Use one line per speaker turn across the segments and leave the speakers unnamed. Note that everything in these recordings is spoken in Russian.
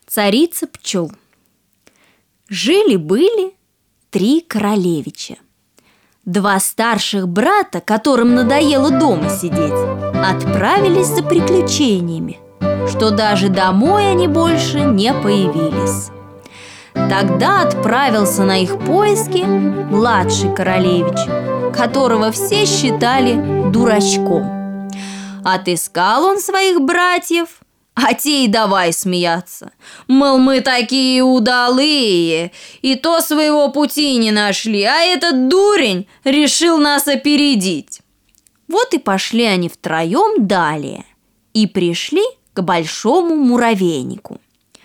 Царица пчел. Жили-были 3 королевича. 2 старших брата, которым надоело дома сидеть, отправились за приключениями, что даже домой они больше не появились. Тогда отправился на их поиски младший королевич, которого все считали дурачком. Отыскал он своих братьев, а те и давай смеяться. Мол, мы такие удалые, и то своего пути не нашли, а этот дурень решил нас опередить. Вот и пошли они втроем далее и пришли к большому муравейнику.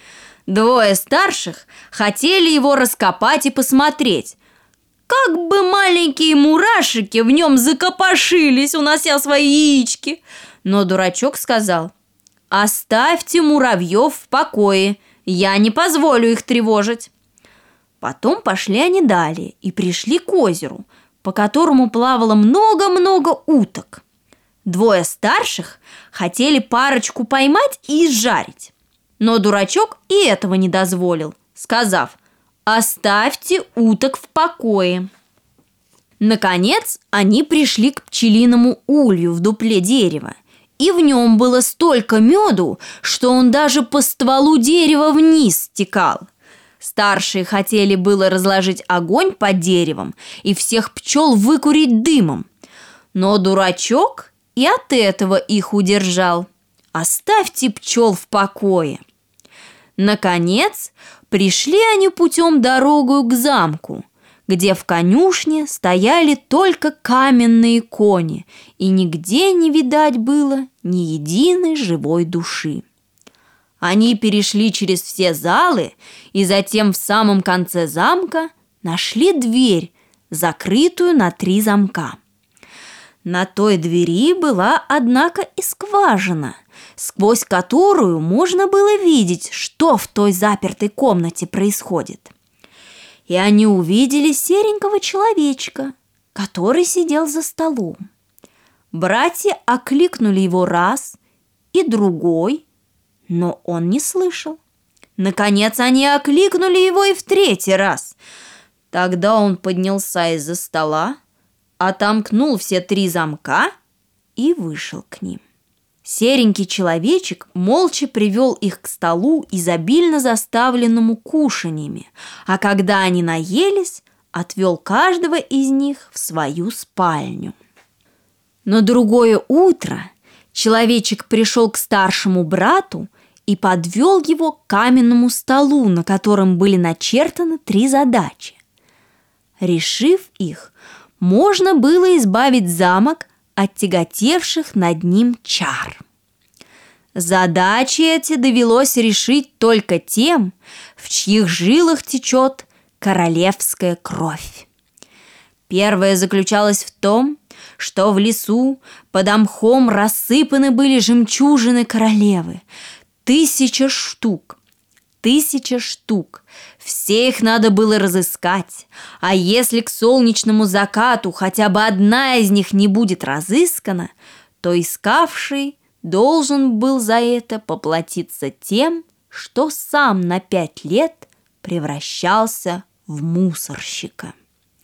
2 старших хотели его раскопать и посмотреть, как бы маленькие мурашики в нем закопошились, унося свои яички. Но дурачок сказал: «Оставьте муравьев в покое, я не позволю их тревожить». Потом пошли они далее и пришли к озеру, по которому плавало много-много уток. 2 старших хотели парочку поймать и изжарить. Но дурачок и этого не дозволил, сказав: «Оставьте уток в покое». Наконец они пришли к пчелиному улью в дупле дерева, и в нем было столько меду, что он даже по стволу дерева вниз стекал. Старшие хотели было разложить огонь под деревом и всех пчел выкурить дымом, но дурачок и от этого их удержал. «Оставьте пчел в покое». Наконец пришли они путем дорогою к замку, где в конюшне стояли только каменные кони, и нигде не видать было ни единой живой души. Они перешли через все залы и затем в самом конце замка нашли дверь, закрытую на 3 замка. На той двери была, однако, и скважина, сквозь которую можно было видеть, что в той запертой комнате происходит. И они увидели серенького человечка, который сидел за столом. Братья окликнули его раз и другой, но он не слышал. Наконец они окликнули его и в 3-й раз. Тогда он поднялся из-за стола, отомкнул все 3 замка и вышел к ним. Серенький человечек молча привел их к столу, изобильно заставленному кушаньями, а когда они наелись, отвел каждого из них в свою спальню. На другое утро человечек пришел к старшему брату и подвел его к каменному столу, на котором были начертаны 3 задачи. Решив их, можно было избавить замок от тяготевших над ним чар. Задачи эти довелось решить только тем, в чьих жилах течет королевская кровь. Первая заключалась в том, что в лесу под мхом рассыпаны были жемчужины королевы. 1000 штук. 1000 штук. Все их надо было разыскать, а если к солнечному закату хотя бы одна из них не будет разыскана, то искавший должен был за это поплатиться тем, что сам на 5 лет превращался в мусорщика.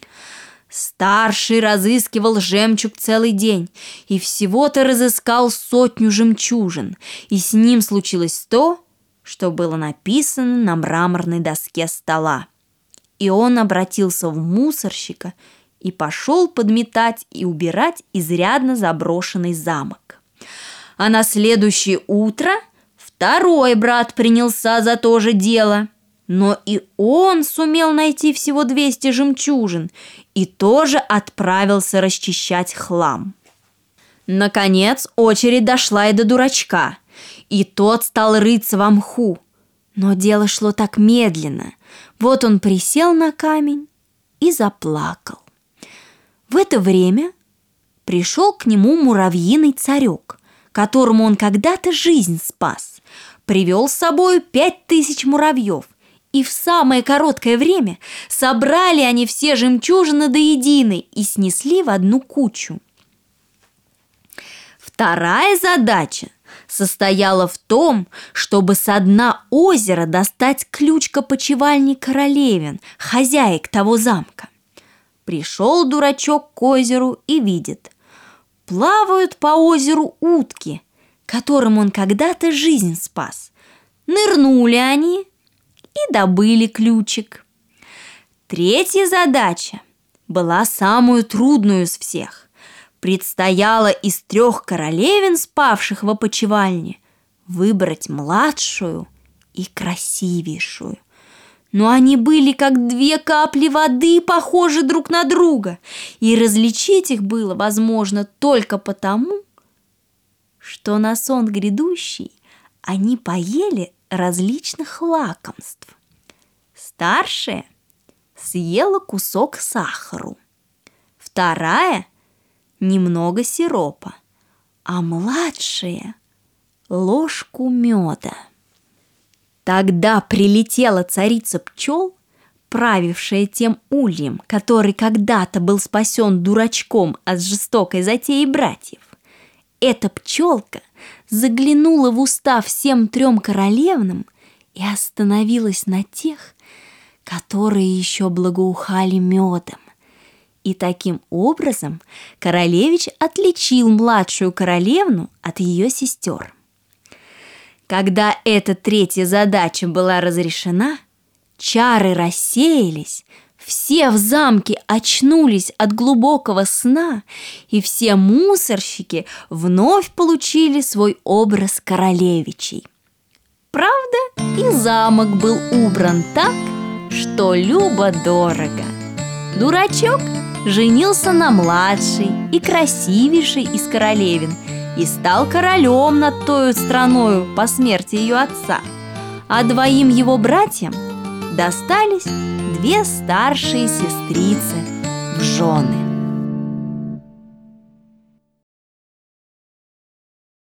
Старший разыскивал жемчуг целый день и всего-то разыскал 100 жемчужин, и с ним случилось то, что было написано на мраморной доске стола. И он обратился в мусорщика и пошел подметать и убирать изрядно заброшенный замок. А на следующее утро 2-й брат принялся за то же дело, но и он сумел найти всего 200 жемчужин и тоже отправился расчищать хлам. Наконец очередь дошла и до дурачка, и тот стал рыться во мху. Но дело шло так медленно. Вот он присел на камень и заплакал. В это время пришел к нему муравьиный царек, которому он когда-то жизнь спас. Привел с собой 5000 муравьев, и в самое короткое время собрали они все жемчужины до единой и снесли в одну кучу. 2-я задача состояла в том, чтобы со дна озера достать ключ к опочивальне королевин, хозяек того замка. Пришел дурачок к озеру и видит: плавают по озеру утки, которым он когда-то жизнь спас. Нырнули они и добыли ключик. Третья задача была самую трудную из всех. Предстояло из 3 королевин, спавших в опочивальне, выбрать младшую и красивейшую. Но они были как 2 капли воды, похожи друг на друга, и различить их было возможно только потому, что на сон грядущий они поели различных лакомств. Старшая съела кусок сахару, вторая – немного сиропа, а младшая – ложку меда. Тогда прилетела царица пчел, правившая тем ульем, который когда-то был спасен дурачком от жестокой затеи братьев. Эта пчелка заглянула в уста всем 3 королевнам и остановилась на тех, которые еще благоухали медом. И таким образом королевич отличил младшую королевну от ее сестер. Когда эта 3-я задача была разрешена, чары рассеялись, все в замке очнулись от глубокого сна, и все мусорщики вновь получили свой образ королевичей. Правда, и замок был убран так, что любо-дорого. Дурачок женился на младшей и красивейшей из королевин и стал королем над той страною по смерти ее отца, а 2 его братьям достались 2 старшие сестрицы в жены.